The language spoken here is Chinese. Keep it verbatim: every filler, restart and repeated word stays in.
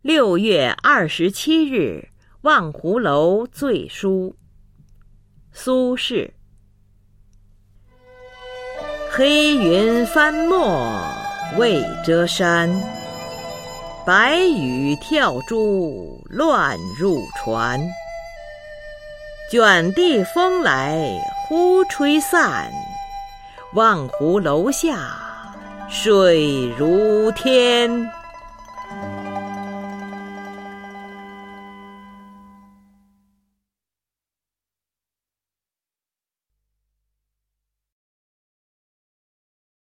六月二十七日，望湖楼醉书。苏轼。黑云翻墨未遮山，白雨跳珠乱入船。卷地风来忽吹散，望湖楼下水如天。